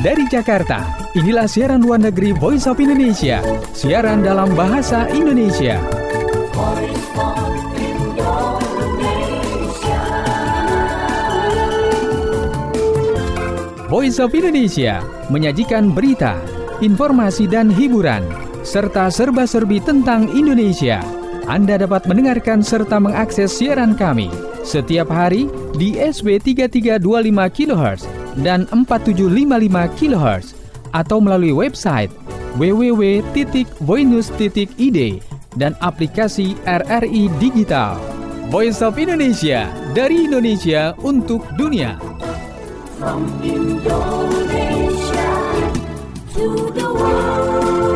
Dari Jakarta, inilah siaran luar negeri Voice of Indonesia, siaran dalam bahasa Indonesia. Voice of Indonesia menyajikan berita, informasi dan hiburan, serta serba-serbi tentang Indonesia. Anda dapat mendengarkan serta mengakses siaran kami setiap hari di SW 3325 kHz dan 4755 kHz atau melalui website www.voinews.id dan aplikasi RRI Digital. Voice of Indonesia, dari Indonesia untuk dunia. From Indonesia to the world.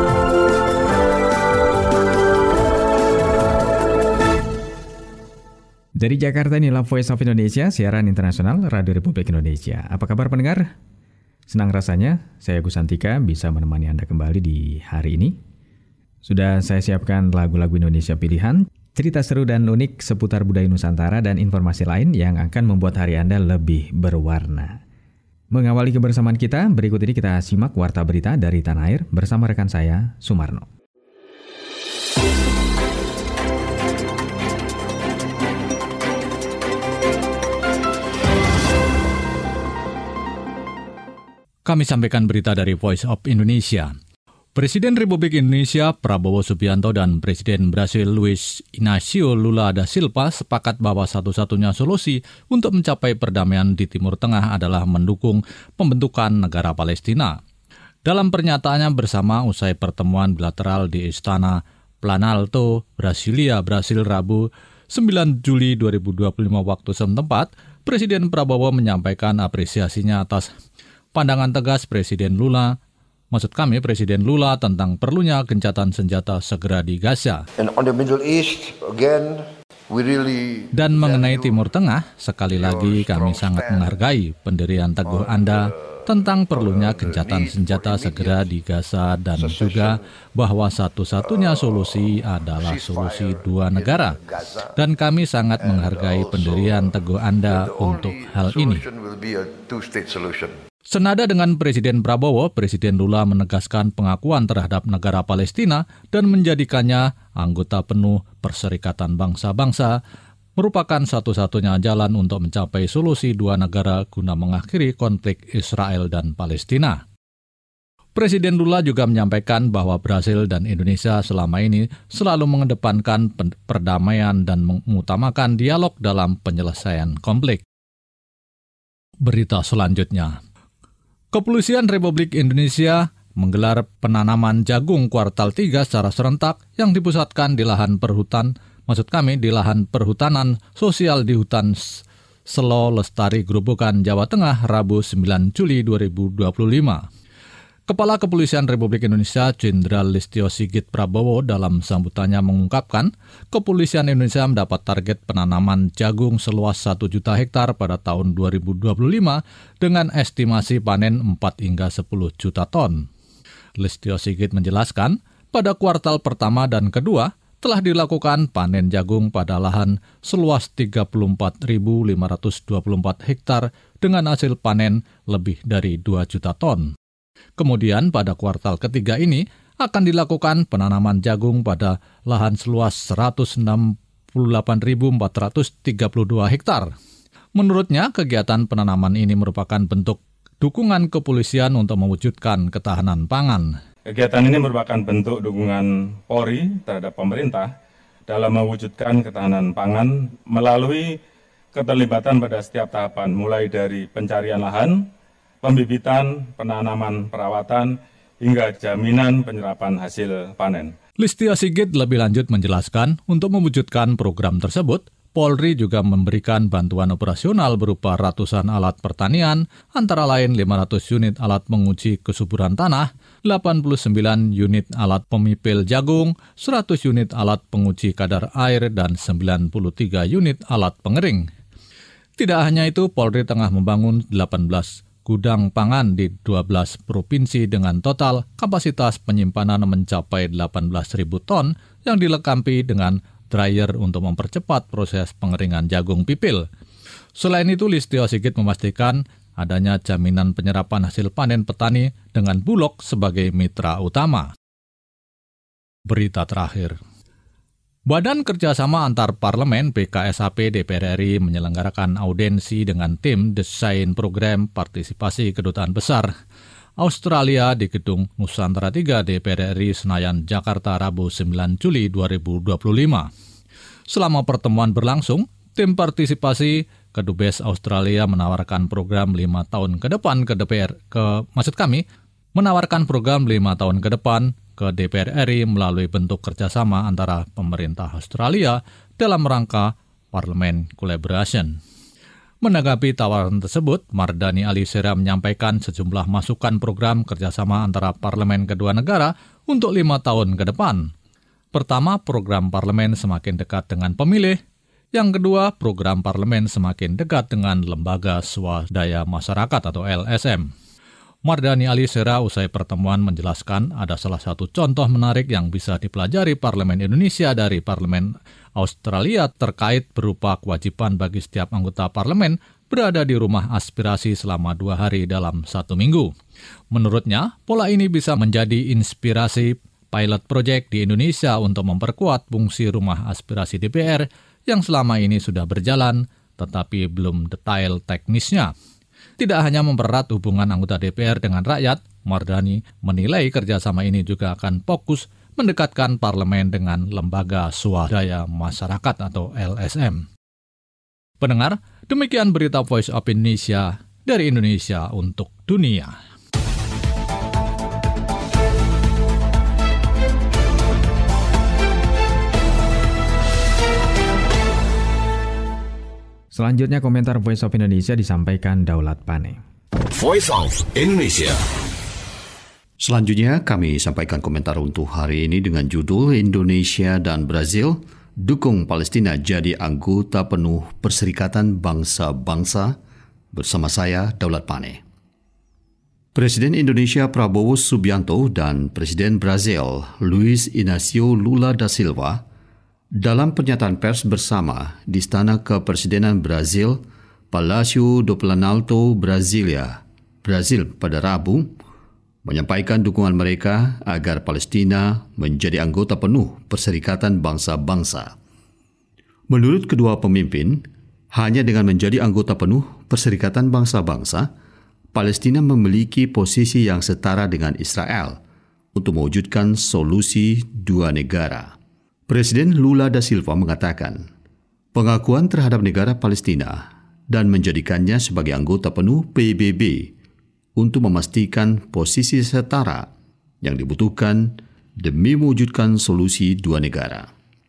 Dari Jakarta, inilah Voice of Indonesia, siaran internasional Radio Republik Indonesia. Apa kabar pendengar? Senang rasanya saya Gus Antika bisa menemani Anda kembali di hari ini. Sudah saya siapkan lagu-lagu Indonesia pilihan, cerita seru dan unik seputar budaya Nusantara dan informasi lain yang akan membuat hari Anda lebih berwarna. Mengawali kebersamaan kita, berikut ini kita simak warta berita dari Tanah Air bersama rekan saya, Sumarno. Kami sampaikan berita dari Voice of Indonesia. Presiden Republik Indonesia Prabowo Subianto dan Presiden Brasil Luiz Inácio Lula da Silva sepakat bahwa satu-satunya solusi untuk mencapai perdamaian di Timur Tengah adalah mendukung pembentukan negara Palestina. Dalam pernyataannya bersama usai pertemuan bilateral di Istana Planalto, Brasilia, Brasil Rabu 9 Juli 2025 waktu setempat, Presiden Prabowo menyampaikan apresiasinya atas pandangan tegas Presiden Lula tentang perlunya gencatan senjata segera di Gaza. Dan mengenai Timur Tengah, sekali lagi kami sangat menghargai pendirian teguh Anda tentang perlunya gencatan senjata segera di Gaza dan juga bahwa satu-satunya solusi adalah solusi dua negara. Dan kami sangat menghargai pendirian teguh Anda untuk hal ini. Senada dengan Presiden Prabowo, Presiden Lula menegaskan pengakuan terhadap negara Palestina dan menjadikannya anggota penuh Perserikatan Bangsa-Bangsa merupakan satu-satunya jalan untuk mencapai solusi dua negara guna mengakhiri konflik Israel dan Palestina. Presiden Lula juga menyampaikan bahwa Brasil dan Indonesia selama ini selalu mengedepankan perdamaian dan mengutamakan dialog dalam penyelesaian konflik. Berita selanjutnya. Kepolisian Republik Indonesia menggelar penanaman jagung kuartal 3 secara serentak yang dipusatkan di lahan perhutanan sosial di Hutan Selo Lestari Grobogan, Jawa Tengah, Rabu 9 Juli 2025. Kepala Kepolisian Republik Indonesia Jenderal Listio Sigit Prabowo dalam sambutannya mengungkapkan, Kepolisian Indonesia mendapat target penanaman jagung seluas 1 juta hektar pada tahun 2025 dengan estimasi panen 4 hingga 10 juta ton. Listio Sigit menjelaskan, pada kuartal pertama dan kedua telah dilakukan panen jagung pada lahan seluas 34.524 hektar dengan hasil panen lebih dari 2 juta ton. Kemudian pada kuartal ketiga ini akan dilakukan penanaman jagung pada lahan seluas 168.432 hektar. Menurutnya, kegiatan penanaman ini merupakan bentuk dukungan kepolisian untuk mewujudkan ketahanan pangan. Kegiatan ini merupakan bentuk dukungan Polri terhadap pemerintah dalam mewujudkan ketahanan pangan melalui keterlibatan pada setiap tahapan, mulai dari pencarian lahan, pembibitan, penanaman, perawatan, hingga jaminan penyerapan hasil panen. Listio Sigit lebih lanjut menjelaskan, untuk mewujudkan program tersebut, Polri juga memberikan bantuan operasional berupa ratusan alat pertanian, antara lain 500 unit alat penguji kesuburan tanah, 89 unit alat pemipil jagung, 100 unit alat penguji kadar air, dan 93 unit alat pengering. Tidak hanya itu, Polri tengah membangun 18 gudang pangan di 12 provinsi dengan total kapasitas penyimpanan mencapai 18.000 ton yang dilengkapi dengan dryer untuk mempercepat proses pengeringan jagung pipil. Selain itu, Listio Sigit memastikan adanya jaminan penyerapan hasil panen petani dengan Bulog sebagai mitra utama. Berita terakhir. Badan Kerjasama Antar Parlemen BKSAP DPR RI menyelenggarakan audiensi dengan tim desain program partisipasi Kedutaan Besar Australia di Gedung Nusantara 3 DPR RI Senayan, Jakarta, Rabu 9 Juli 2025. Selama pertemuan berlangsung, tim partisipasi Kedubes Australia menawarkan program 5 tahun ke depan menawarkan program 5 tahun ke depan ke DPR RI melalui bentuk kerjasama antara pemerintah Australia dalam rangka Parliament Collaboration. Menanggapi tawaran tersebut, Mardani Alisera menyampaikan sejumlah masukan program kerjasama antara parlemen kedua negara untuk 5 tahun ke depan. Pertama, program parlemen semakin dekat dengan pemilih. Yang kedua, program parlemen semakin dekat dengan lembaga swadaya masyarakat atau LSM. Mardani Alisera usai pertemuan menjelaskan ada salah satu contoh menarik yang bisa dipelajari Parlemen Indonesia dari Parlemen Australia terkait berupa kewajiban bagi setiap anggota parlemen berada di rumah aspirasi selama 2 hari dalam 1 minggu. Menurutnya, pola ini bisa menjadi inspirasi pilot project di Indonesia untuk memperkuat fungsi rumah aspirasi DPR yang selama ini sudah berjalan, tetapi belum detail teknisnya. Tidak hanya mempererat hubungan anggota DPR dengan rakyat, Mardani menilai kerjasama ini juga akan fokus mendekatkan parlemen dengan lembaga swadaya masyarakat atau LSM. Pendengar, demikian berita Voice of Indonesia dari Indonesia untuk dunia. Selanjutnya komentar Voice of Indonesia disampaikan Daulat Pane. Voice of Indonesia. Selanjutnya kami sampaikan komentar untuk hari ini dengan judul Indonesia dan Brazil dukung Palestina jadi anggota penuh Perserikatan Bangsa-Bangsa bersama saya Daulat Pane. Presiden Indonesia Prabowo Subianto dan Presiden Brazil Luiz Inácio Lula da Silva dalam pernyataan pers bersama di Istana Kepresidenan Brazil, Palácio do Planalto, Brasilia, Brazil pada Rabu, menyampaikan dukungan mereka agar Palestina menjadi anggota penuh Perserikatan Bangsa-Bangsa. Menurut kedua pemimpin, hanya dengan menjadi anggota penuh Perserikatan Bangsa-Bangsa, Palestina memiliki posisi yang setara dengan Israel untuk mewujudkan solusi 2 negara. Presiden Lula da Silva mengatakan, pengakuan terhadap negara Palestina dan menjadikannya sebagai anggota penuh PBB untuk memastikan posisi setara yang dibutuhkan demi mewujudkan solusi 2 negara.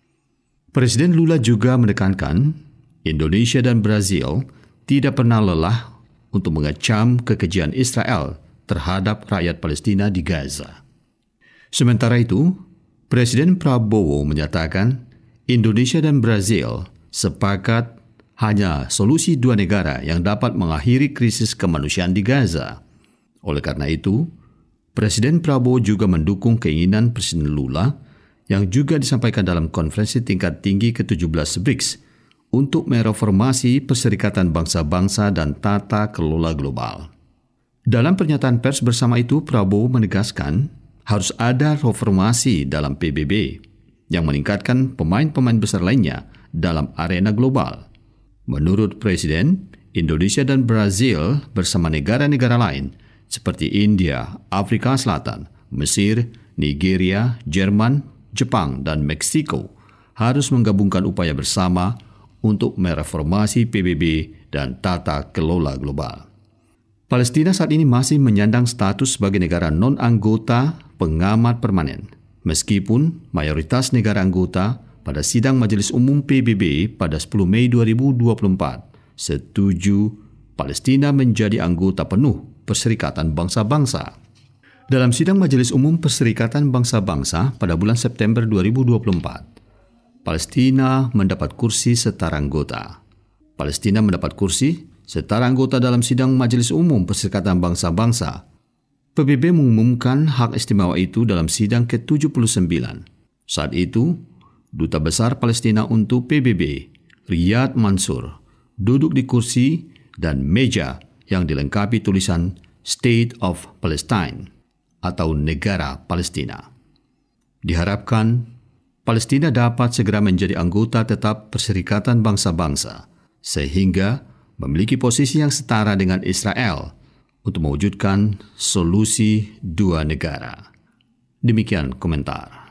Presiden Lula juga menekankan Indonesia dan Brazil tidak pernah lelah untuk mengecam kekejian Israel terhadap rakyat Palestina di Gaza. Sementara itu, Presiden Prabowo menyatakan Indonesia dan Brazil sepakat hanya solusi 2 negara yang dapat mengakhiri krisis kemanusiaan di Gaza. Oleh karena itu, Presiden Prabowo juga mendukung keinginan Presiden Lula yang juga disampaikan dalam konferensi tingkat tinggi ke-17 BRICS untuk mereformasi Perserikatan Bangsa-Bangsa dan tata kelola global. Dalam pernyataan pers bersama itu, Prabowo menegaskan harus ada reformasi dalam PBB yang meningkatkan pemain-pemain besar lainnya dalam arena global. Menurut Presiden, Indonesia dan Brazil bersama negara-negara lain seperti India, Afrika Selatan, Mesir, Nigeria, Jerman, Jepang, dan Meksiko harus menggabungkan upaya bersama untuk mereformasi PBB dan tata kelola global. Palestina saat ini masih menyandang status sebagai negara non-anggota pengamat permanen, meskipun mayoritas negara anggota pada sidang Majelis Umum PBB pada 10 Mei 2024 setuju Palestina menjadi anggota penuh Perserikatan Bangsa-Bangsa. Dalam sidang Majelis Umum Perserikatan Bangsa-Bangsa pada bulan September 2024, Palestina mendapat kursi setara anggota. Palestina mendapat kursi setara anggota dalam sidang Majelis Umum Perserikatan Bangsa-Bangsa. PBB mengumumkan hak istimewa itu dalam sidang ke-79. Saat itu, Duta Besar Palestina untuk PBB, Riyad Mansur, duduk di kursi dan meja yang dilengkapi tulisan State of Palestine atau Negara Palestina. Diharapkan Palestina dapat segera menjadi anggota tetap Perserikatan Bangsa-Bangsa, sehingga memiliki posisi yang setara dengan Israel untuk mewujudkan solusi dua negara. Demikian komentar.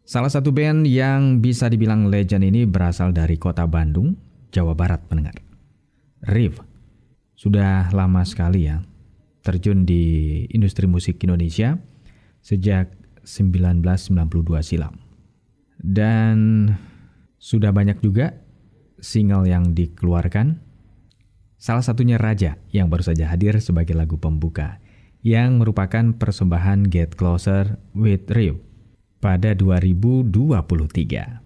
Salah satu band yang bisa dibilang legend ini berasal dari kota Bandung, Jawa Barat, pendengar. Rev. Sudah lama sekali ya terjun di industri musik Indonesia sejak 1992 silam. Dan sudah banyak juga single yang dikeluarkan. Salah satunya Raja yang baru saja hadir sebagai lagu pembuka yang merupakan persembahan Get Closer with Rev pada 2023.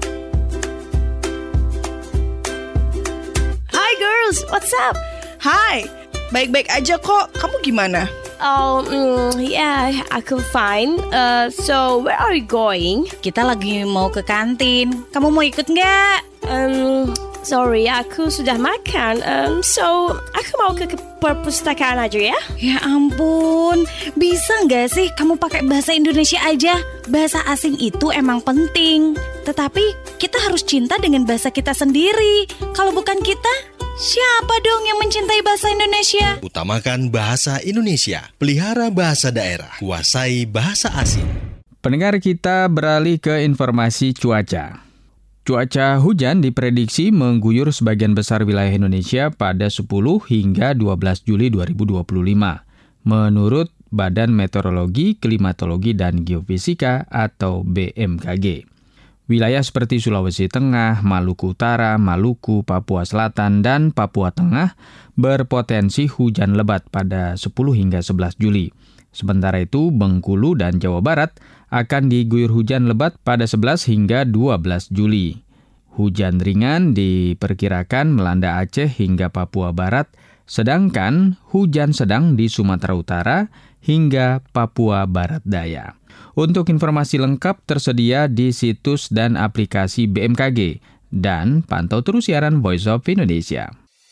Hi girls, what's up? Hai, baik-baik aja kok. Kamu gimana? Yeah, aku fine. So where are you going? Kita lagi mau ke kantin. Kamu mau ikut nggak? Sorry, aku sudah makan. So aku mau ke perpustakaan aja ya. Ya ampun, bisa nggak sih kamu pakai bahasa Indonesia aja? Bahasa asing itu emang penting. Tetapi kita harus cinta dengan bahasa kita sendiri. Kalau bukan kita, siapa dong yang mencintai bahasa Indonesia? Utamakan bahasa Indonesia, pelihara bahasa daerah, kuasai bahasa asing. Pendengar, kita beralih ke informasi cuaca. Cuaca hujan diprediksi mengguyur sebagian besar wilayah Indonesia pada 10 hingga 12 Juli 2025. Menurut Badan Meteorologi, Klimatologi, dan Geofisika atau BMKG. Wilayah seperti Sulawesi Tengah, Maluku Utara, Maluku, Papua Selatan, dan Papua Tengah berpotensi hujan lebat pada 10 hingga 11 Juli. Sementara itu, Bengkulu dan Jawa Barat akan diguyur hujan lebat pada 11 hingga 12 Juli. Hujan ringan diperkirakan melanda Aceh hingga Papua Barat, sedangkan hujan sedang di Sumatera Utara hingga Papua Barat Daya. Untuk informasi lengkap tersedia di situs dan aplikasi BMKG, dan pantau terus siaran Voice of Indonesia.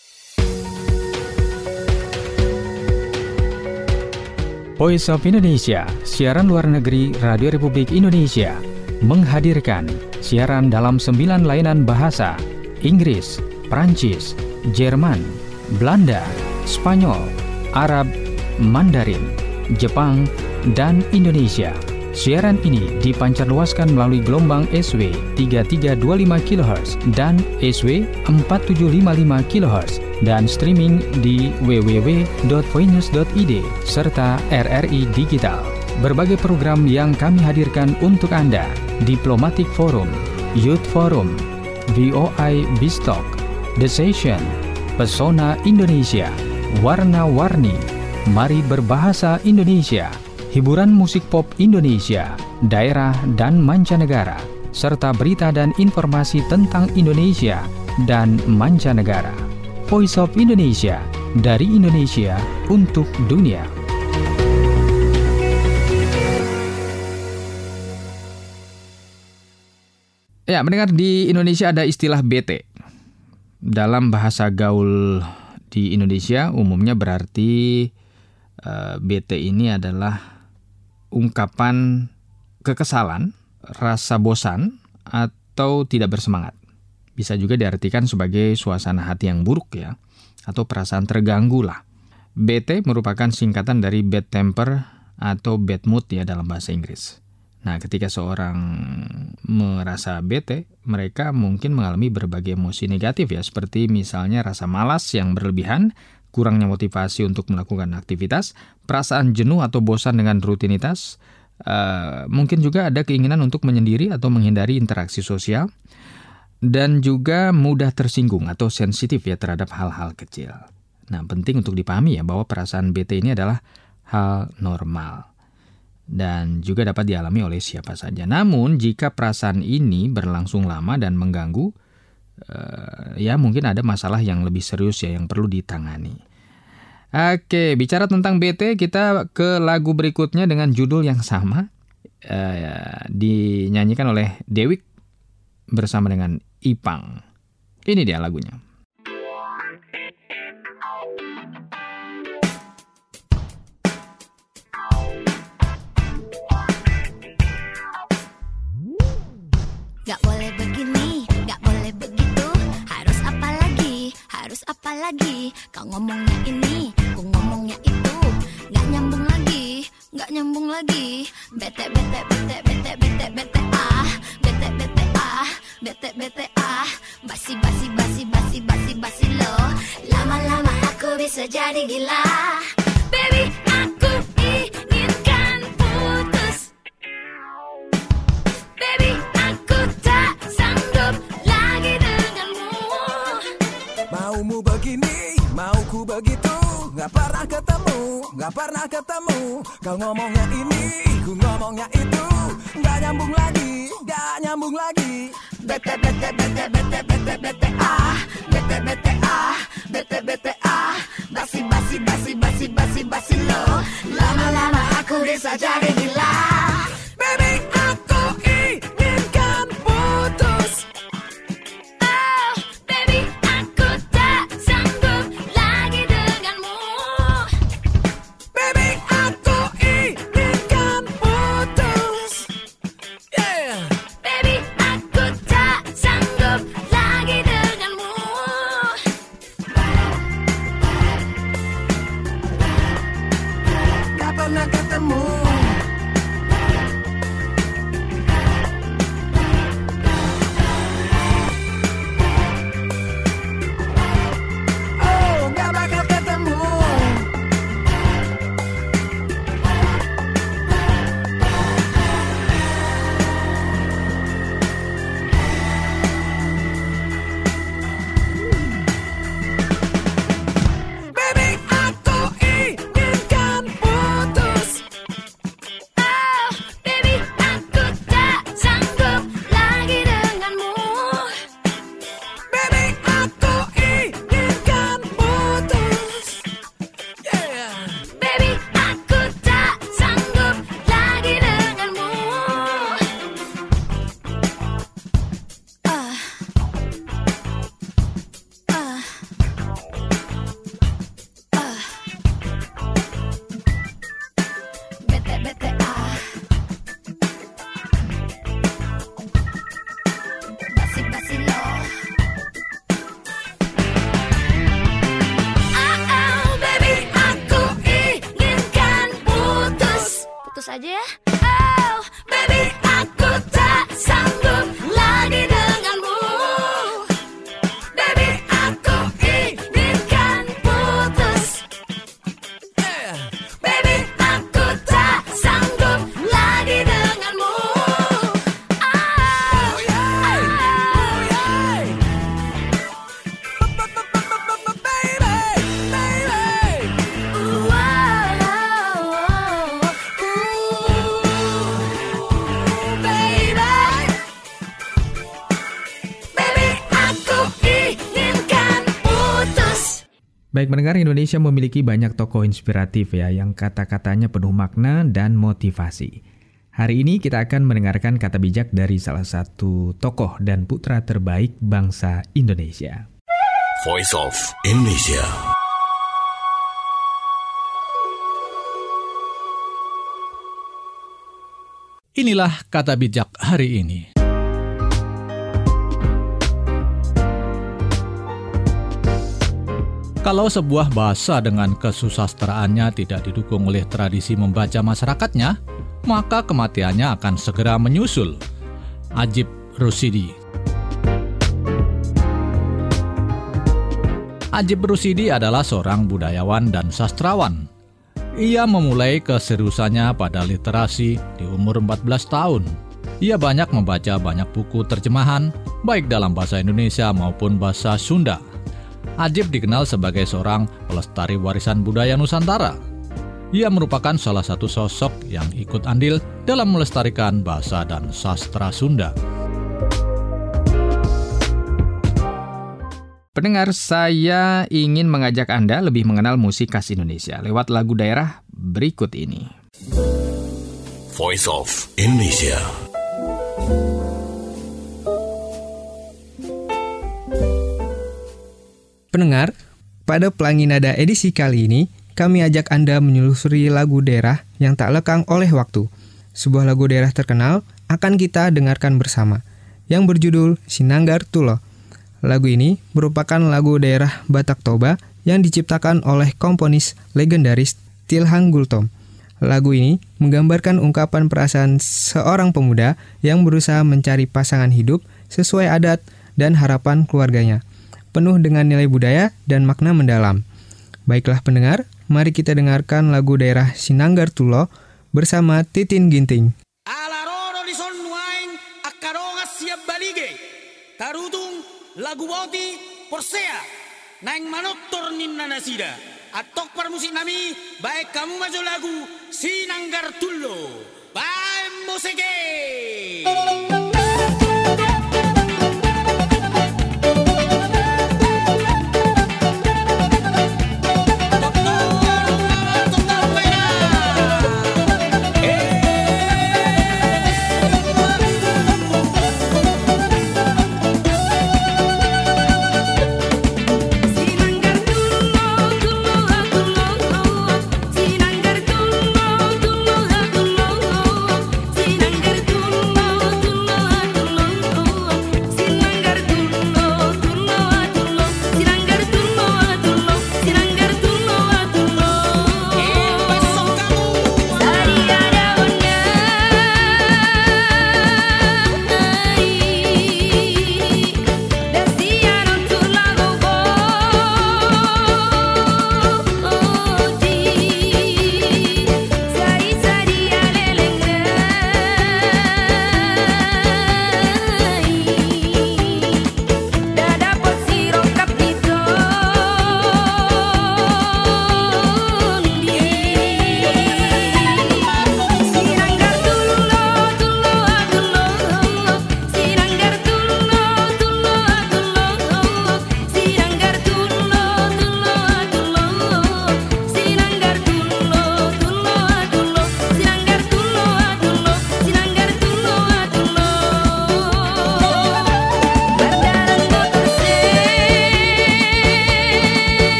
Voice of Indonesia, siaran luar negeri Radio Republik Indonesia, menghadirkan siaran dalam 9 layanan bahasa: Inggris, Prancis, Jerman, Belanda, Spanyol, Arab, Mandarin, Jepang, dan Indonesia. Siaran ini dipancarluaskan melalui gelombang SW 3325 kHz dan SW 4755 kHz dan streaming di www.voinews.id serta RRI Digital. Berbagai program yang kami hadirkan untuk Anda: Diplomatic Forum, Youth Forum, VOI Bistalk, The Session, Pesona Indonesia, Warna-Warni, Mari Berbahasa Indonesia, hiburan musik pop Indonesia, daerah dan mancanegara, serta berita dan informasi tentang Indonesia dan mancanegara. Voice of Indonesia, dari Indonesia untuk dunia. Ya, mendengar, di Indonesia ada istilah BT. Dalam bahasa gaul di Indonesia umumnya berarti BT ini adalah ungkapan kekesalan, rasa bosan, atau tidak bersemangat. Bisa juga diartikan sebagai suasana hati yang buruk ya, atau perasaan terganggu lah. BT merupakan singkatan dari bad temper atau bad mood ya dalam bahasa Inggris. Nah, ketika seorang merasa bete, mereka mungkin mengalami berbagai emosi negatif ya, seperti misalnya rasa malas yang berlebihan, kurangnya motivasi untuk melakukan aktivitas, perasaan jenuh atau bosan dengan rutinitas, mungkin juga ada keinginan untuk menyendiri atau menghindari interaksi sosial, dan juga mudah tersinggung atau sensitif ya terhadap hal-hal kecil. Nah, penting untuk dipahami ya bahwa perasaan bete ini adalah hal normal dan juga dapat dialami oleh siapa saja. Namun, jika perasaan ini berlangsung lama dan mengganggu, ya mungkin ada masalah yang lebih serius ya yang perlu ditangani. Oke, bicara tentang bete, kita ke lagu berikutnya dengan judul yang sama, dinyanyikan oleh Dewiq bersama dengan Ipang. Ini dia lagunya. Gak boleh begini, gak boleh begitu. Harus apa lagi, harus apa lagi. Kau ngomongnya ini, ku ngomongnya itu. Gak nyambung lagi, gak nggak nyambung lagi. Bete bete bete bete bete bete ah, bete bete ah, bete bete ah, basi basi basi basi basi basi lo. Lama-lama aku bisa jadi gila. Baby, aku inginkan putus. Baby, aku tak sanggup lagi denganmu. Maumu begini, mauku begitu. Gak pernah ketemu. Kau ngomongnya ini, ku ngomongnya itu. Gak nyambung lagi. Bete bete bete bete bete bete ah, bete bete ah, bete bete ah, basi basi basi basi basi basi lo. Lama-lama aku bisa jadi gila. Baby, aku inginkan putus. Oh, baby, aku tak sanggup lagi denganmu. Baby, aku inginkan putus. Yeah. Baby, aku tak sanggup lagi denganmu. Gak pernah ketemu. Oh, gak bakal ketemu. Baby, aku inginkan putus. Oh, baby, aku tak sanggup lagi denganmu. Baby, aku inginkan putus. Yeah. Baby, aku tak sanggup lagi denganmu. Bete bete ah, basi basi lo. Baby, aku inginkan putus. Putus aja ya. Oh, Baby, aku tak sanggup lagi denganmu. Baby, aku inginkan putus. Yeah. Baby, aku tak sanggup lagi denganmu. Oh, yeah. Oh, yeah. Baby. Baik pendengar, Indonesia memiliki banyak tokoh inspiratif ya yang kata-katanya penuh makna dan motivasi. Hari ini kita akan mendengarkan kata bijak dari salah satu tokoh dan putra terbaik bangsa Indonesia. Voice of Indonesia. Inilah kata bijak hari ini. Kalau sebuah bahasa dengan kesusastraannya tidak didukung oleh tradisi membaca masyarakatnya, maka kematiannya akan segera menyusul. Ajib Rusidi. Ajib Rusidi adalah seorang budayawan dan sastrawan. Ia memulai keseriusannya pada literasi di umur 14 tahun. Ia banyak membaca banyak buku terjemahan, baik dalam bahasa Indonesia maupun bahasa Sunda. Ajib dikenal sebagai seorang pelestari warisan budaya Nusantara. Ia merupakan salah satu sosok yang ikut andil dalam melestarikan bahasa dan sastra Sunda. Pendengar, saya ingin mengajak Anda lebih mengenal musik khas Indonesia lewat lagu daerah berikut ini. Voice of Indonesia. Pendengar, pada Pelangi Nada edisi kali ini, kami ajak Anda menyelusuri lagu daerah yang tak lekang oleh waktu. Sebuah lagu daerah terkenal akan kita dengarkan bersama, yang berjudul Sinanggar Tulo. Lagu ini merupakan lagu daerah Batak Toba yang diciptakan oleh komponis legendaris Tilhang Gultom. Lagu ini menggambarkan ungkapan perasaan seorang pemuda yang berusaha mencari pasangan hidup sesuai adat dan harapan keluarganya, penuh dengan nilai budaya dan makna mendalam. Baiklah pendengar, mari kita dengarkan lagu daerah Sinanggar Tulo bersama Titin Ginting. Alaroro di sonwaing akarongas siap balige, tarutung lagu boti porsea, naing manottor ninna nasida. Atok permusik nami, baik kamu maju lagu Sinanggar Tulo. Baik musike. Sinanggar Tulo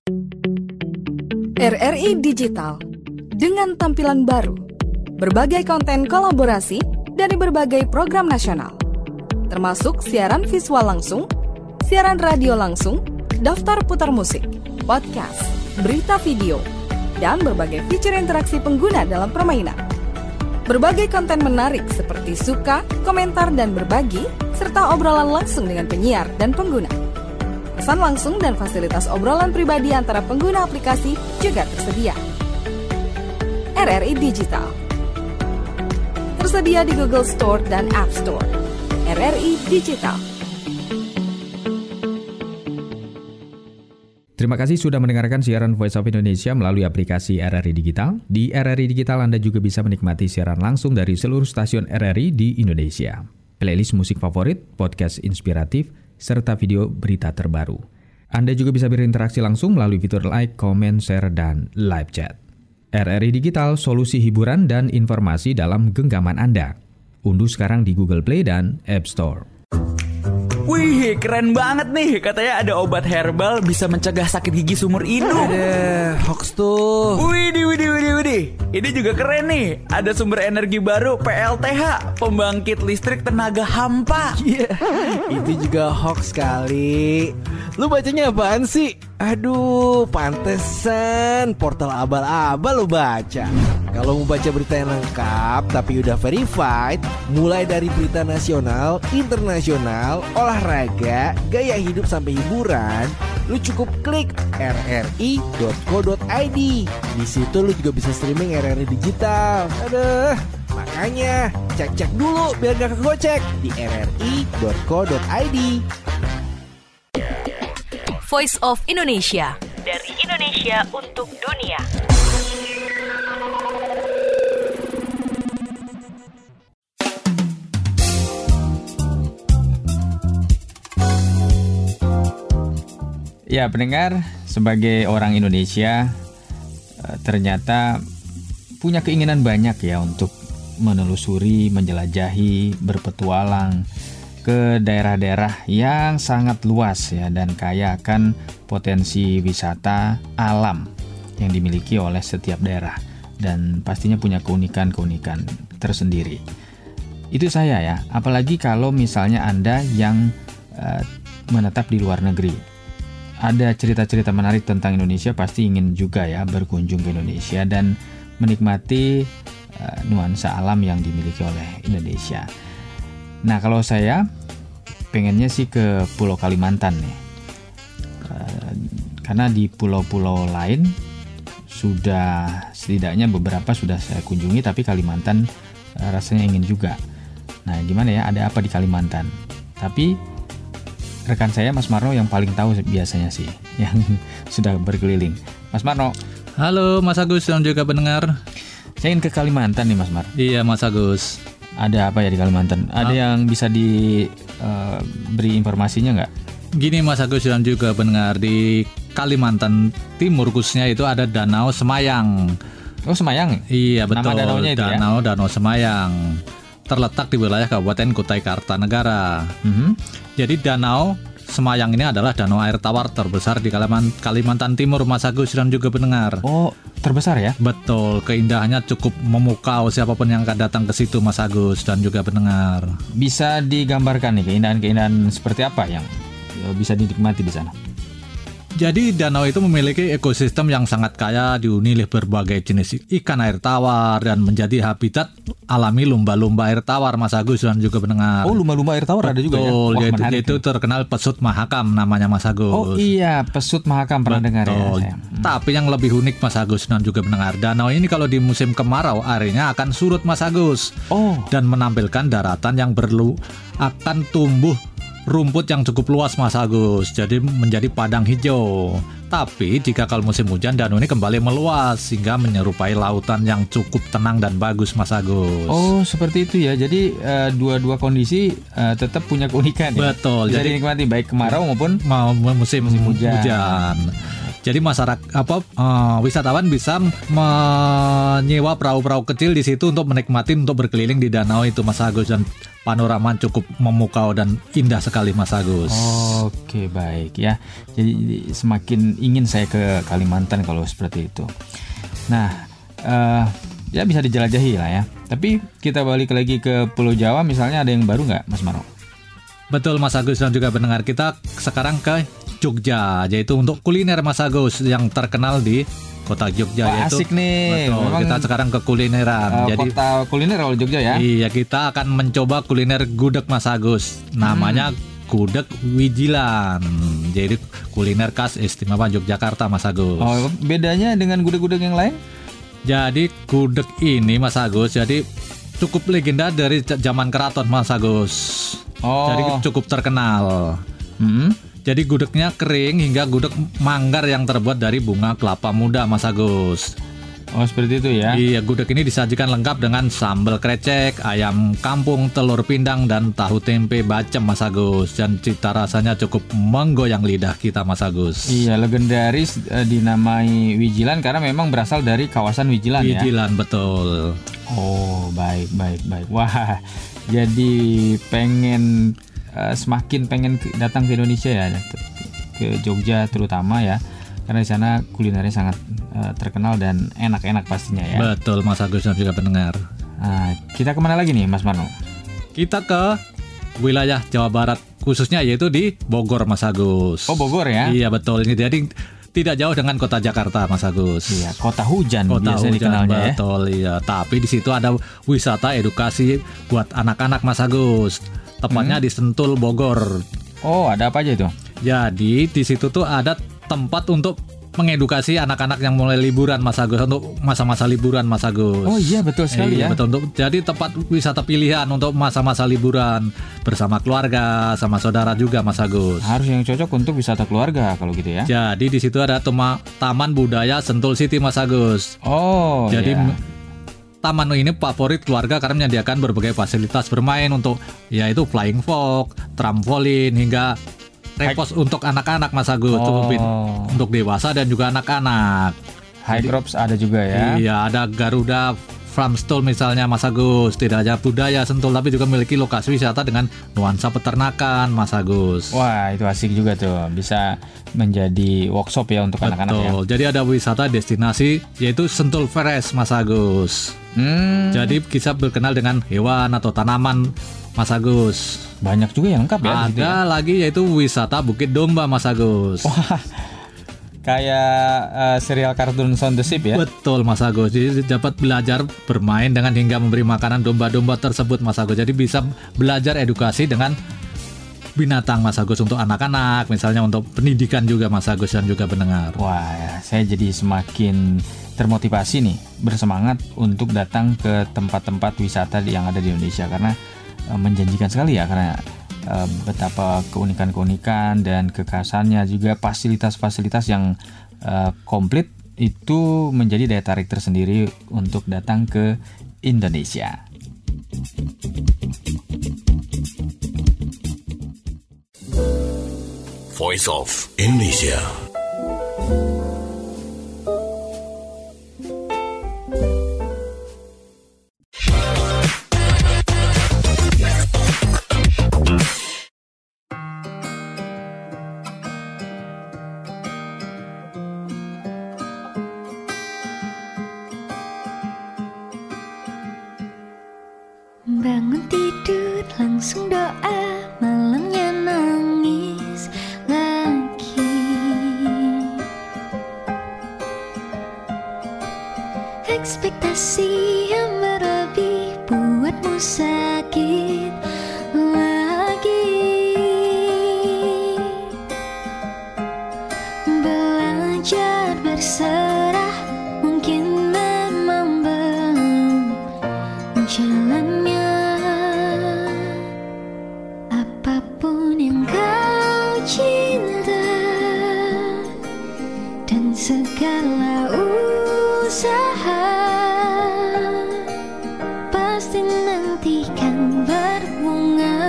RRI Digital dengan tampilan baru, berbagai konten kolaborasi dari berbagai program nasional, termasuk siaran visual langsung, siaran radio langsung, daftar putar musik, podcast, berita video, dan berbagai fitur interaksi pengguna dalam permainan. Berbagai konten menarik seperti suka, komentar, dan berbagi, serta obrolan langsung dengan penyiar dan pengguna. Pesan langsung dan fasilitas obrolan pribadi antara pengguna aplikasi juga tersedia. RRI Digital tersedia di Google Store dan App Store. RRI Digital. Terima kasih sudah mendengarkan siaran Voice of Indonesia melalui aplikasi RRI Digital. Di RRI Digital Anda juga bisa menikmati siaran langsung dari seluruh stasiun RRI di Indonesia. Playlist musik favorit, podcast inspiratif, serta video berita terbaru. Anda juga bisa berinteraksi langsung melalui fitur like, comment, share, dan live chat. RRI Digital, solusi hiburan dan informasi dalam genggaman Anda. Unduh sekarang di Google Play dan App Store. Wih, keren banget nih. Katanya ada obat herbal bisa mencegah sakit gigi seumur hidup. Ada hoax tuh. Widih. Ini juga keren nih. Ada sumber energi baru PLTH, pembangkit listrik tenaga hampa. Iya, itu juga hoax kali. Lu bacanya apaan sih? Aduh, pantesan portal abal-abal lu baca. Kalau mau baca berita yang lengkap tapi udah verified, mulai dari berita nasional, internasional, olahraga, gaya hidup sampai hiburan, lu cukup klik rri.co.id. Di situ lu juga bisa streaming RRI Digital. Aduh, makanya cek-cek dulu biar gak kegocek di rri.co.id. Voice of Indonesia, dari Indonesia untuk dunia. Ya, pendengar, sebagai orang Indonesia ternyata punya keinginan banyak ya untuk menelusuri, menjelajahi, berpetualang ke daerah-daerah yang sangat luas ya dan kaya akan potensi wisata alam yang dimiliki oleh setiap daerah dan pastinya punya keunikan-keunikan tersendiri. Itu saya ya, apalagi kalau misalnya Anda yang menetap di luar negeri. Ada cerita-cerita menarik tentang Indonesia, pasti ingin juga ya berkunjung ke Indonesia dan menikmati nuansa alam yang dimiliki oleh Indonesia. Nah, kalau saya pengennya sih ke Pulau Kalimantan nih. Karena di pulau-pulau lain sudah setidaknya beberapa sudah saya kunjungi, tapi Kalimantan rasanya ingin juga. Nah, gimana ya, ada apa di Kalimantan? Tapi rekan saya Mas Marno yang paling tahu biasanya sih, yang sudah berkeliling. Mas Marno. Halo Mas Agus dan juga pendengar. Saya ingin ke Kalimantan nih Mas Mar. Iya Mas Agus. Ada apa ya di Kalimantan? Ada yang bisa diberi informasinya nggak? Gini Mas Agus dan juga pendengar, di Kalimantan Timur khususnya itu ada Danau Semayang. Oh, Semayang? Iya betul. Nama danaunya itu Danau Semayang. Terletak di wilayah Kabupaten Kutai Kartanegara. Jadi Danau Semayang ini adalah danau air tawar terbesar di Kalimantan Timur, Mas Agus dan juga pendengar. Oh, terbesar ya? Betul, keindahannya cukup memukau siapapun yang akan datang ke situ, Mas Agus dan juga pendengar. Bisa digambarkan nih keindahan-keindahan seperti apa yang bisa dinikmati di sana? Jadi danau itu memiliki ekosistem yang sangat kaya, dihuni oleh berbagai jenis ikan air tawar dan menjadi habitat alami lumba-lumba air tawar, Mas Agus dan juga pendengar. Oh, lumba-lumba air tawar ada juga ya? Betul, yaitu terkenal pesut mahakam namanya, Mas Agus. Oh iya, pesut mahakam pernah dengar ya. Tapi yang lebih unik, Mas Agus dan juga pendengar, danau ini kalau di musim kemarau airnya akan surut, Mas Agus. Dan menampilkan daratan yang akan tumbuh rumput yang cukup luas, Mas Agus. Jadi menjadi padang hijau. Tapi jika kalau musim hujan, danau ini kembali meluas sehingga menyerupai lautan yang cukup tenang dan bagus, Mas Agus. Oh, seperti itu ya. Jadi dua-dua kondisi tetap punya keunikan ya. Betul. Bisa dinikmati baik kemarau maupun musim hujan. Jadi wisatawan bisa menyewa perahu-perahu kecil di situ untuk menikmati untuk berkeliling di danau itu Mas Agus, dan panorama cukup memukau dan indah sekali Mas Agus. Oke, baik ya. Jadi semakin ingin saya ke Kalimantan kalau seperti itu. Nah, ya bisa dijelajahi lah ya. Tapi kita balik lagi ke Pulau Jawa, misalnya ada yang baru nggak Mas Mano? Betul Mas Agus dan juga pendengar, kita sekarang ke Jogja, yaitu untuk kuliner Mas Agus yang terkenal di kota Jogja. Yaitu asik nih. Betul, kita sekarang ke kulineran. Jadi kota kuliner kalau Jogja ya. Iya, kita akan mencoba kuliner gudeg Mas Agus. Namanya gudeg Wijilan. Jadi kuliner khas istimewa Yogyakarta Mas Agus. Oh, bedanya dengan gudeg-gudeg yang lain? Jadi gudeg ini Mas Agus, jadi cukup legenda dari zaman keraton Mas Agus. Jadi cukup terkenal. Jadi gudegnya kering hingga gudeg manggar yang terbuat dari bunga kelapa muda Mas Agus. Oh, seperti itu ya. Iya, gudeg ini disajikan lengkap dengan sambal krecek, ayam kampung, telur pindang, dan tahu tempe bacem Mas Agus. Dan cita rasanya cukup menggoyang lidah kita Mas Agus. Iya, legendaris dinamai Wijilan karena memang berasal dari kawasan Wijilan ya. Wijilan, betul. Oh, baik. Wah, jadi semakin pengen datang ke Indonesia ya, ke Jogja terutama ya. Karena di sana kulinernya sangat terkenal dan enak-enak pastinya ya. Betul Mas Agus dan juga pendengar. Nah, kita kemana lagi nih Mas Mano? Kita ke wilayah Jawa Barat khususnya, yaitu di Bogor Mas Agus. Oh, Bogor ya? Iya betul, ini jadi tidak jauh dengan kota Jakarta Mas Agus. Iya, kota hujan biasa dikenalnya ya. Betul, iya. Tapi di situ ada wisata edukasi buat anak-anak Mas Agus. Tepatnya di Sentul Bogor. Oh, ada apa aja itu? Jadi di situ tuh ada tempat untuk mengedukasi anak-anak yang mulai liburan Mas Agus, untuk masa-masa liburan Mas Agus. Oh iya, betul sekali ya. Betul, jadi tempat wisata pilihan untuk masa-masa liburan bersama keluarga, sama saudara juga Mas Agus. Harus yang cocok untuk wisata keluarga kalau gitu ya. Jadi di situ ada Taman Budaya Sentul City Mas Agus. Oh, jadi iya. Taman ini favorit keluarga karena menyediakan berbagai fasilitas bermain untuk yaitu flying fox, trampolin, hingga repos untuk anak-anak Mas Agus. Untuk dewasa dan juga anak-anak. High ropes ada juga ya. Iya, ada Garuda Farmstall misalnya Mas Agus. Tidak hanya budaya Sentul tapi juga memiliki lokasi wisata dengan nuansa peternakan Mas Agus. Wah, itu asik juga tuh. Bisa menjadi workshop ya untuk anak-anak ya. Jadi ada wisata destinasi yaitu Sentul Forest Mas Agus. Jadi bisa berkenal dengan hewan atau tanaman Mas Agus. Banyak juga yang lengkap ya. Ada lagi yaitu wisata Bukit Domba Mas Agus. Wah, kayak serial kartun Shaun the Sheep ya. Betul Mas Agus. Jadi dapat belajar bermain dengan hingga memberi makanan domba-domba tersebut Mas Agus. Jadi bisa belajar edukasi dengan binatang Mas Agus untuk anak-anak, misalnya untuk pendidikan juga Mas Agus dan juga pendengar. Wah, ya, saya jadi semakin termotivasi nih, bersemangat untuk datang ke tempat-tempat wisata yang ada di Indonesia karena menjanjikan sekali ya, karena betapa keunikan-keunikan dan kekhasannya juga fasilitas-fasilitas yang komplit itu menjadi daya tarik tersendiri untuk datang ke Indonesia. Voice of Indonesia. Bangun tidur langsung doa, malamnya nangis lagi. Ekspektasi yang berlebih buatmu sakit lagi. Belajar berserah mungkin memang belum jalannya. Apapun yang kau cinta dan segala usaha pasti nanti kan berbunga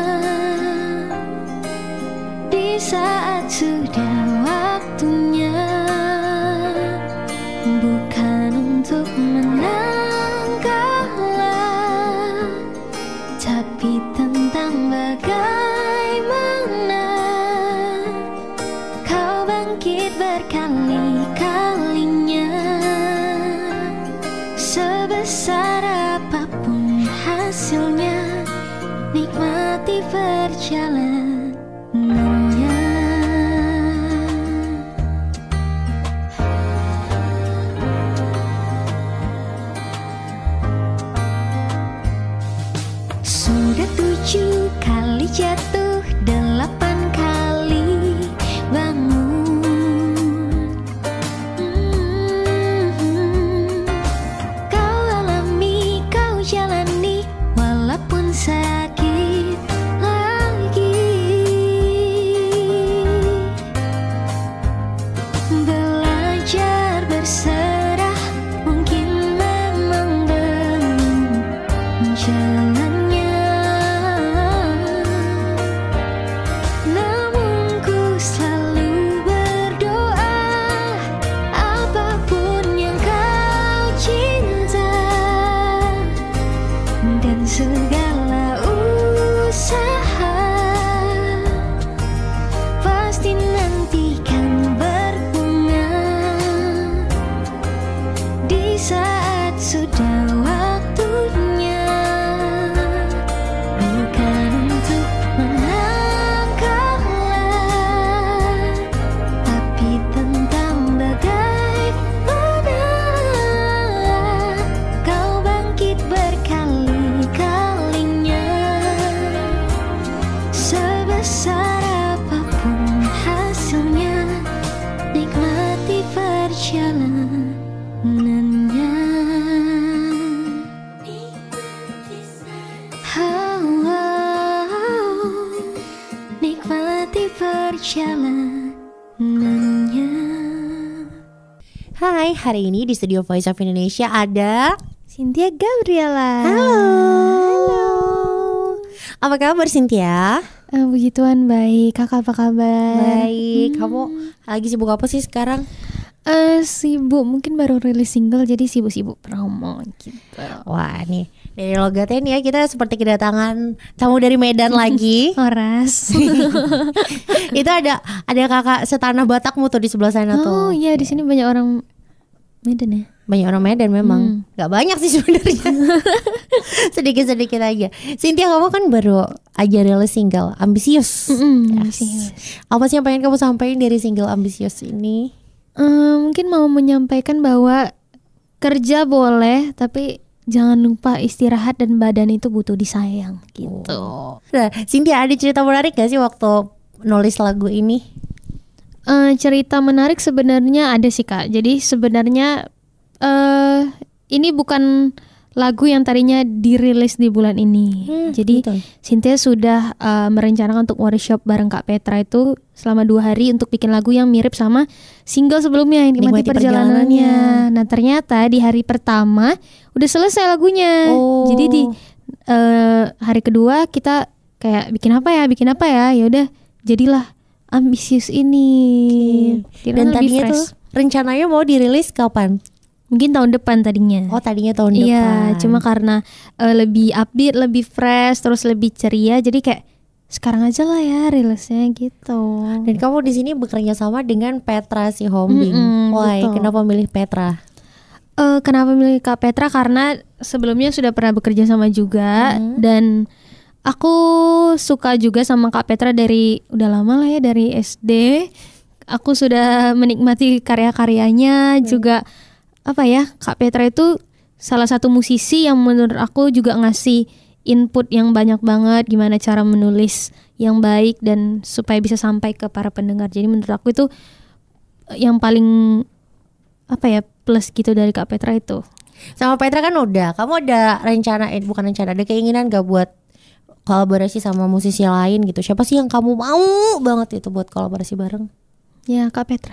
di saat sudah waktunya. nikmati perjalanannya. Sudah 7 kali jatuh, 8 kali bangun. Kau alami, kau jalani, walaupun sakit lagi. Belajar berserah mungkin memang belum jalannya, namun ku selalu berdoa, apapun yang kau cinta dan segala usaha pasti nanti kan berbunga di saat sudah waktunya. Bukan untuk menang kalah, tapi tentang bagaimana kau bangkit berkali-kalinya. Sebesar apapun hasilnya, nikmati perjalanannya. Nikmati perjalanannya. Hai, hari ini di studio Voice of Indonesia ada Cynthia Gabriela. Halo. Apa kabar Cynthia? Puji Tuhan baik. Kakak apa kabar? Baik. Kamu lagi sibuk apa sih sekarang? Sibuk, mungkin baru rilis single jadi sibuk-sibuk promo gitu. Wah nih, dari logatnya nih ya kita seperti kedatangan tamu dari Medan lagi. Horas. Itu ada kakak setanah Batakmu tuh di sebelah sana tuh. Oh iya, di sini banyak orang Medan ya. Banyak orang Medan memang. Gak banyak sih sebenarnya. Sedikit-sedikit aja. Cynthia, kamu kan baru aja rilis single Ambisius. Ambisius. Apa sih yang pengen kamu sampaikan dari single Ambisius ini? Mungkin mau menyampaikan bahwa kerja boleh, tapi jangan lupa istirahat dan badan itu butuh disayang gitu. Nah, Cynthia, ada cerita menarik gak sih waktu nulis lagu ini? Cerita menarik sebenarnya ada sih Kak. Jadi sebenarnya ini bukan lagu yang tadinya dirilis di bulan ini. Jadi betul. Cynthia sudah merencanakan untuk workshop bareng Kak Petra itu selama 2 hari untuk bikin lagu yang mirip sama single sebelumnya yang Nikmati Perjalanannya. Nah ternyata di hari pertama udah selesai lagunya. Jadi di hari kedua kita kayak bikin apa ya? Ya udah jadilah Ambisius ini. Dan tadinya tuh rencananya mau dirilis kapan? Mungkin tahun depan tadinya. Oh tadinya tahun depan. Iya, cuma karena lebih upbeat, lebih fresh, terus lebih ceria, jadi kayak sekarang aja lah ya rilisnya gitu. Dan kamu di sini bekerja sama dengan Petra Sihombing. Why? Kenapa milih Petra? Kenapa milih Kak Petra? Karena sebelumnya sudah pernah bekerja sama juga dan aku suka juga sama Kak Petra dari udah lama lah ya, dari SD. Aku sudah menikmati karya-karyanya juga. Apa ya, Kak Petra itu salah satu musisi yang menurut aku juga ngasih input yang banyak banget gimana cara menulis yang baik dan supaya bisa sampai ke para pendengar. Jadi menurut aku itu yang paling plus gitu dari Kak Petra itu. Sama Petra kan kamu ada ada keinginan gak buat kolaborasi sama musisi lain gitu? Siapa sih yang kamu mau banget itu buat kolaborasi bareng? Ya Kak Petra.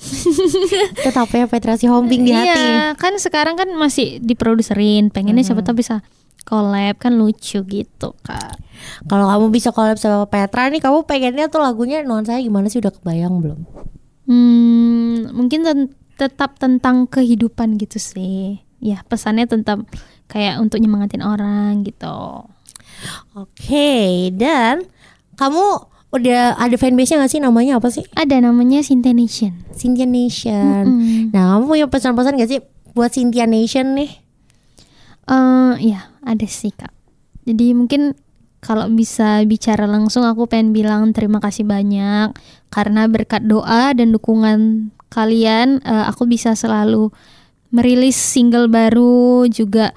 Tetap ya Petra Sihombing di hati. Iya, kan sekarang kan masih diproduserin. Pengennya siapa tahu bisa collab, kan lucu gitu Kak. Kalau kamu bisa collab sama Petra nih, kamu pengennya tuh lagunya nuansanya gimana sih, udah kebayang belum? Mungkin tetap tentang kehidupan gitu sih. Ya pesannya tentang kayak untuk nyemangatin orang gitu. Oke, dan kamu udah ada fanbase-nya gak sih? Namanya apa sih? Ada, namanya Cynthia Nation. Cynthia Nation. Nah, kamu punya pesan-pesan gak sih buat Cynthia Nation nih? Ya ada sih Kak. Jadi mungkin kalau bisa bicara langsung aku pengen bilang terima kasih banyak karena berkat doa dan dukungan kalian aku bisa selalu merilis single baru juga.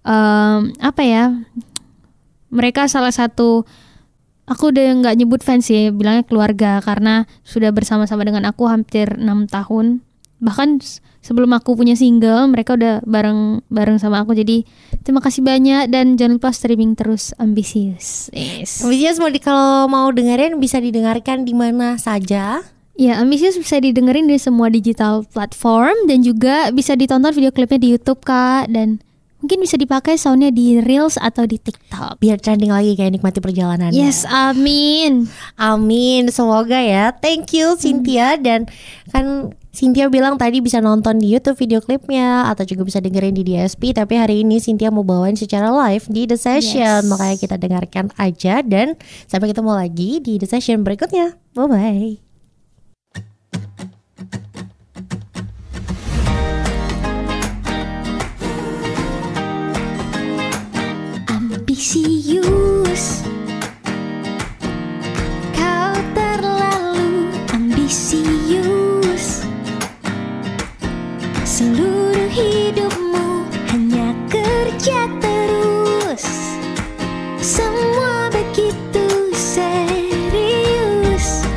Mereka salah satu, aku udah nggak nyebut fans sih, bilangnya keluarga karena sudah bersama-sama dengan aku hampir 6 tahun. Bahkan sebelum aku punya single mereka udah bareng sama aku. Jadi terima kasih banyak dan jangan lupa streaming terus Ambisius. Ambisius kalau mau dengerin bisa didengarkan di mana saja. Ya, Ambisius bisa didengerin di semua digital platform dan juga bisa ditonton video klipnya di YouTube Kak, dan mungkin bisa dipakai soundnya di Reels atau di TikTok biar trending lagi kayak nikmati perjalanannya. Yes, amin. Amin, semoga ya. Thank you Cynthia. Dan kan Cynthia bilang tadi bisa nonton di YouTube video klipnya atau juga bisa dengerin di DSP. Tapi hari ini Cynthia mau bawain secara live di The Session. Makanya kita dengarkan aja dan sampai ketemu lagi di The Session berikutnya. Bye-bye. Ambisius, kau terlalu ambisius. Seluruh hidupmu hanya kerja terus. Semua begitu serius.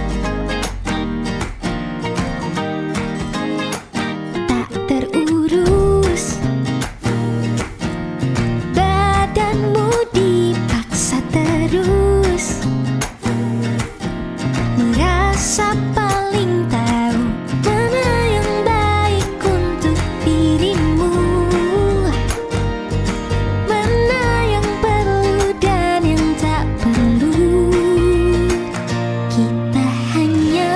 Tak terurus. Badanmu dipaksa terus. Merasa paling tahu mana yang baik untuk dirimu, mana yang perlu dan yang tak perlu. Kita hanya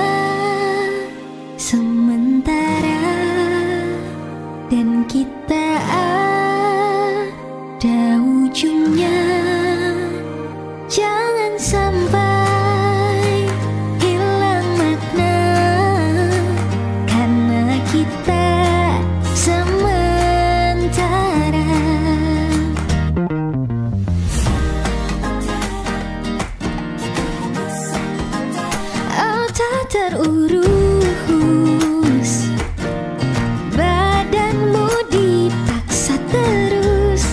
sementara dan kita ada ujungnya. Jangan sampai hilang makna karena kita sementara. Oh, tak terurus. Badanmu dipaksa terus.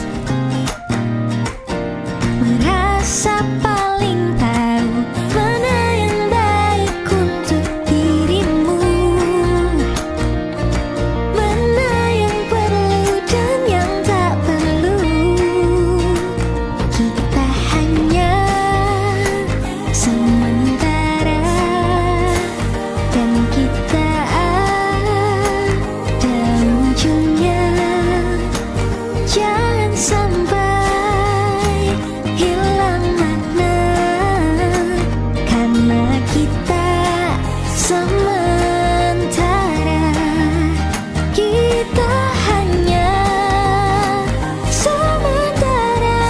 Merasa paling tahu mana yang baik untuk dirimu, mana yang perlu dan yang tak perlu. Kita hanya sementara dan kita ada ujungnya. Jangan sampai hilang makna karena kita sementara. Kita hanya sementara.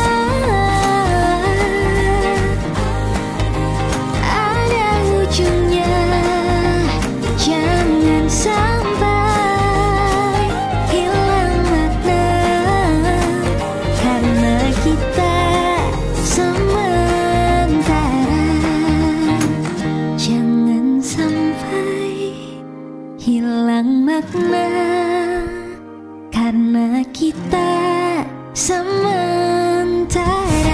Ada ujungnya. Jangan sampai hilang makna karena kita sementara. Jangan sampai hilang makna karena kita sementara.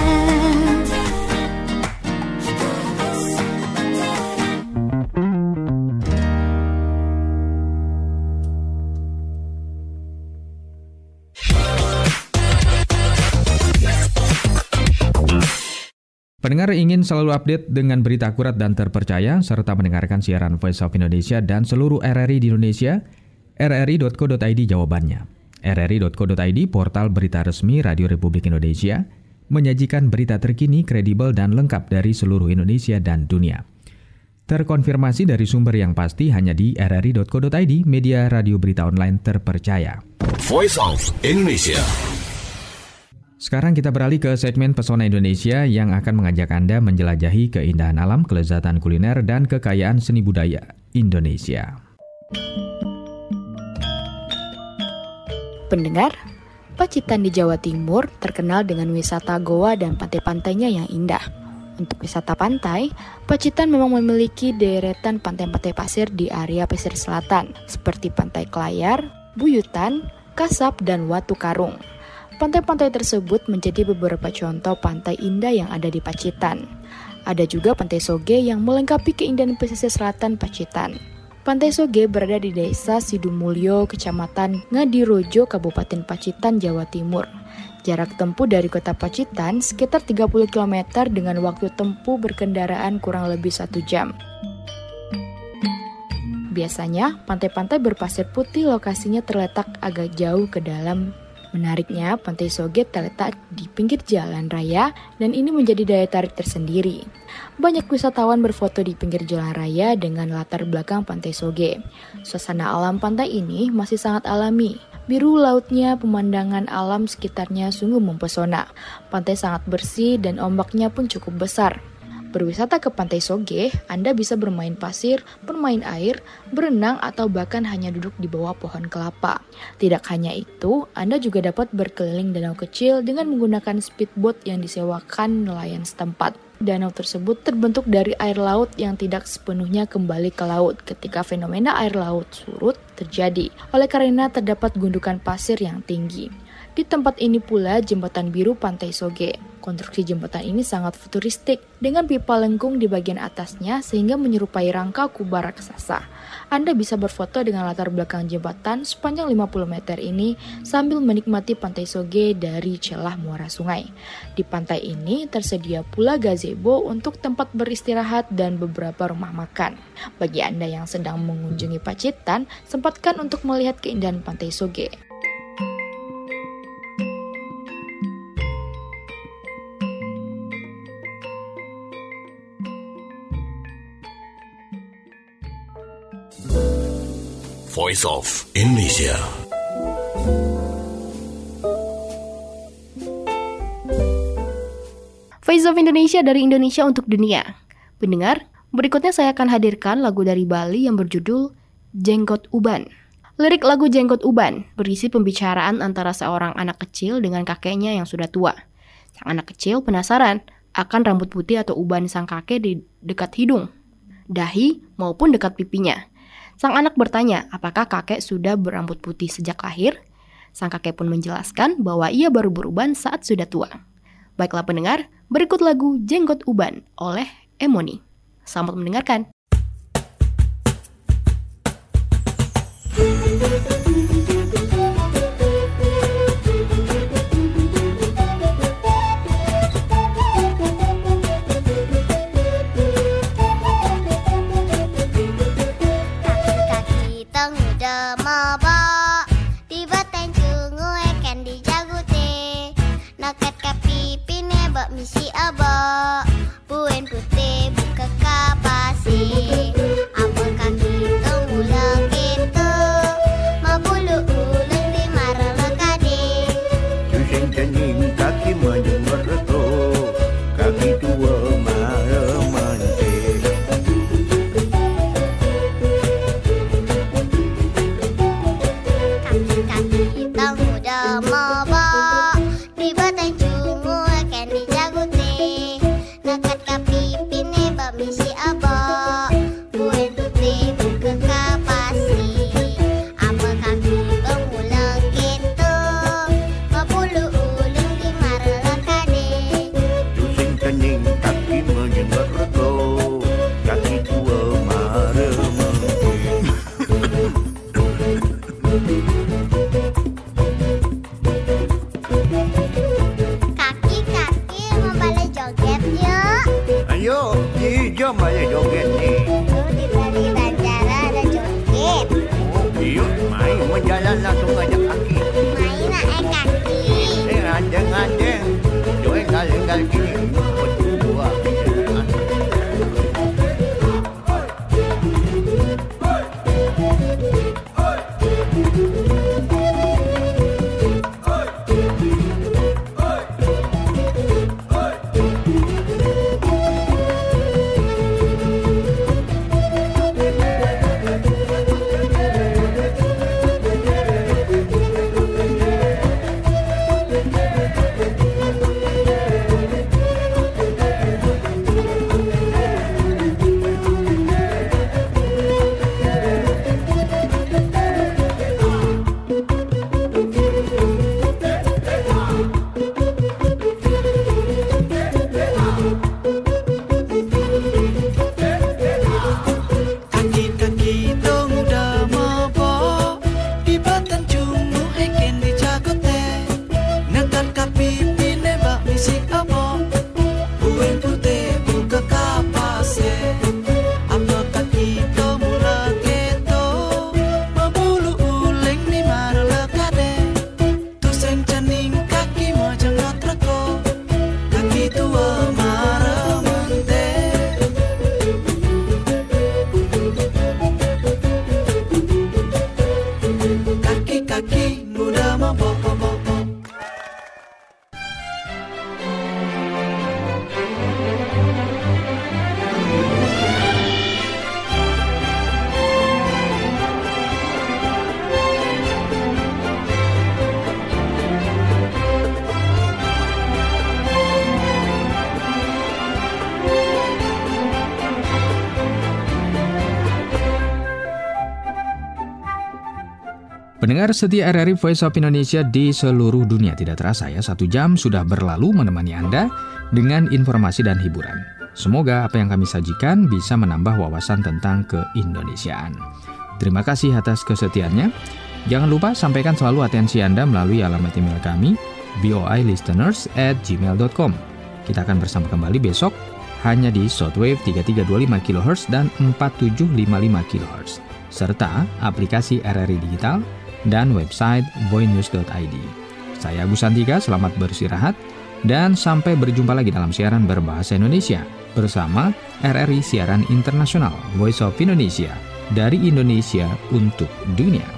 Pendengar ingin selalu update dengan berita akurat dan terpercaya serta mendengarkan siaran Voice of Indonesia dan seluruh RRI di Indonesia? rri.co.id jawabannya. rri.co.id, portal berita resmi Radio Republik Indonesia, menyajikan berita terkini, kredibel dan lengkap dari seluruh Indonesia dan dunia. Terkonfirmasi dari sumber yang pasti hanya di rri.co.id, media radio berita online terpercaya. Voice of Indonesia. Sekarang kita beralih ke segmen Pesona Indonesia yang akan mengajak Anda menjelajahi keindahan alam, kelezatan kuliner, dan kekayaan seni budaya Indonesia. Pendengar, Pacitan di Jawa Timur terkenal dengan wisata goa dan pantai-pantainya yang indah. Untuk wisata pantai, Pacitan memang memiliki deretan pantai-pantai pasir di area pesisir selatan, seperti Pantai Kelayar, Buyutan, Kasab, dan Watu Karung. Pantai-pantai tersebut menjadi beberapa contoh pantai indah yang ada di Pacitan. Ada juga Pantai Soge yang melengkapi keindahan pesisir selatan Pacitan. Pantai Soge berada di Desa Sidumulyo, Kecamatan Ngadirojo, Kabupaten Pacitan, Jawa Timur. Jarak tempuh dari kota Pacitan sekitar 30 km dengan waktu tempuh berkendaraan kurang lebih 1 jam. Biasanya, pantai-pantai berpasir putih lokasinya terletak agak jauh ke dalam. Menariknya, Pantai Soge terletak di pinggir jalan raya dan ini menjadi daya tarik tersendiri. Banyak wisatawan berfoto di pinggir jalan raya dengan latar belakang Pantai Soge. Suasana alam pantai ini masih sangat alami. Biru lautnya, pemandangan alam sekitarnya sungguh mempesona. Pantai sangat bersih dan ombaknya pun cukup besar. Berwisata ke Pantai Soge, Anda bisa bermain pasir, bermain air, berenang, atau bahkan hanya duduk di bawah pohon kelapa. Tidak hanya itu, Anda juga dapat berkeliling danau kecil dengan menggunakan speedboat yang disewakan nelayan setempat. Danau tersebut terbentuk dari air laut yang tidak sepenuhnya kembali ke laut ketika fenomena air laut surut terjadi. Oleh karena terdapat gundukan pasir yang tinggi. Di tempat ini pula jembatan biru Pantai Soge. Konstruksi jembatan ini sangat futuristik dengan pipa lengkung di bagian atasnya sehingga menyerupai rangka kubah raksasa. Anda bisa berfoto dengan latar belakang jembatan sepanjang 50 meter ini sambil menikmati Pantai Soge dari celah muara sungai. Di pantai ini tersedia pula gazebo untuk tempat beristirahat dan beberapa rumah makan. Bagi Anda yang sedang mengunjungi Pacitan, sempatkan untuk melihat keindahan Pantai Soge. Voice of Indonesia. Voice of Indonesia dari Indonesia untuk dunia. Pendengar, berikutnya saya akan hadirkan lagu dari Bali yang berjudul Jenggot Uban. Lirik lagu Jenggot Uban berisi pembicaraan antara seorang anak kecil dengan kakeknya yang sudah tua. Sang anak kecil penasaran akan rambut putih atau uban sang kakek di dekat hidung, dahi, maupun dekat pipinya. Sang anak bertanya, apakah kakek sudah berambut putih sejak lahir? Sang kakek pun menjelaskan bahwa ia baru beruban saat sudah tua. Baiklah pendengar, berikut lagu Jenggot Uban oleh Emoni. Selamat mendengarkan. Misi abah, buen putih buka kapasi, abang kaki tengula gitu, mabulu ulung di marala kade. Susing kening kaki menjemur reto, kaki tua marah mante. Kaki tengula mabah, di batang cungu akan dijaguti. Nakat kapi pine bamisi abah, buen putih buka kapasi, abang kaki pengulang gitu, mabulu ulung di marala kade. Susing kening kaki menjemur reto, kaki tua marah mante. Kaki membalai joget yuk. Ayo, jom aja joget nih. Di Bali Banjara ada joget. Yuk, main menjalan langsung ajak kaki. Main naik kaki. Anjing-anjing, joget kali-kali gini. Berdua. Pendengar setia RRI Voice of Indonesia di seluruh dunia, tidak terasa ya 1 jam sudah berlalu menemani Anda dengan informasi dan hiburan. Semoga apa yang kami sajikan bisa menambah wawasan tentang keindonesiaan. Terima kasih atas kesetiaannya. Jangan lupa sampaikan selalu atensi Anda melalui alamat email kami voilisteners@gmail.com. Kita akan bersama kembali besok hanya di shortwave 3325 kHz dan 4755 kHz serta aplikasi RRI Digital dan website voinews.id. Saya Agus Santika, selamat beristirahat dan sampai berjumpa lagi dalam siaran berbahasa Indonesia bersama RRI Siaran Internasional Voice of Indonesia dari Indonesia untuk dunia.